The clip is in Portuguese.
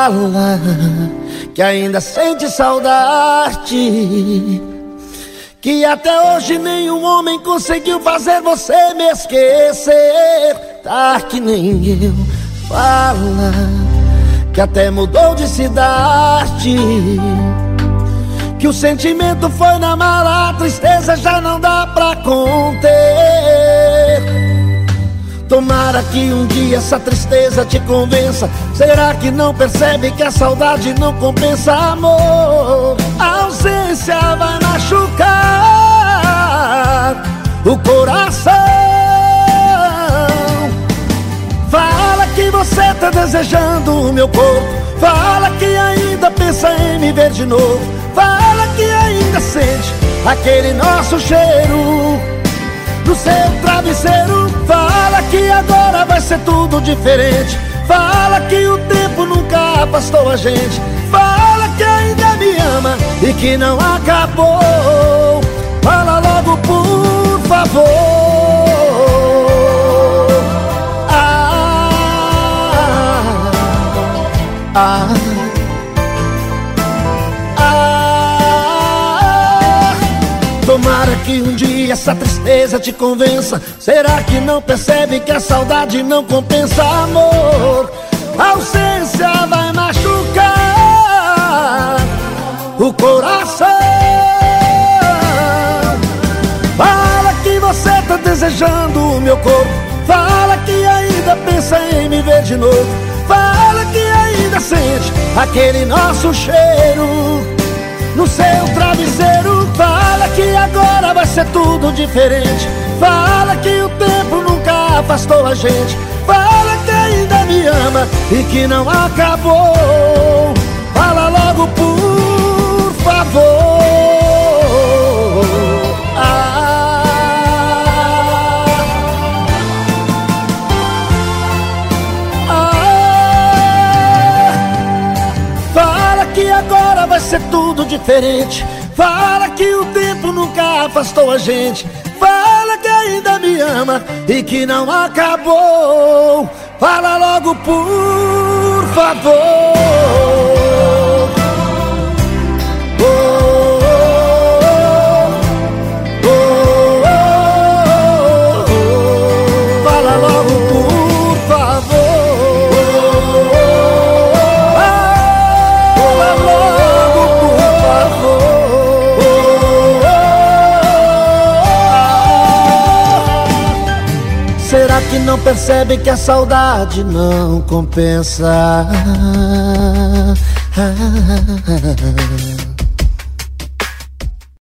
Fala que ainda sente saudade, que até hoje nenhum homem conseguiu fazer você me esquecer. Tá que nem eu. Fala que até mudou de cidade, que o sentimento foi na mala, a tristeza já não dá pra conter. Tomara que um dia essa tristeza te convença. Será que não percebe que a saudade não compensa, amor? A ausência vai machucar o coração. Fala que você tá desejando o meu corpo. Fala que ainda pensa em me ver de novo. Fala que ainda sente aquele nosso cheiro no seu travesseiro. Fala que agora vai ser tudo diferente. Fala que o tempo nunca afastou a gente. Fala que ainda me ama e que não acabou. Fala logo, por favor. Tomara que um dia essa tristeza te convença. Será que não percebe que a saudade não compensa, amor? A ausência vai machucar o coração. Fala que você tá desejando o meu corpo. Fala que ainda pensa em me ver de novo. Fala que ainda sente aquele nosso cheiro no seu travesseiro. Fala que agora vai ser tudo diferente. Fala que o tempo nunca afastou a gente. Fala que ainda me ama e que não acabou. Fala logo, por favor. Fala que agora vai ser tudo diferente. Fala que o tempo nunca afastou a gente. Fala que ainda me ama e que não acabou. Fala logo, por favor. Fala logo, por favor. Será que não percebe que a saudade não compensa?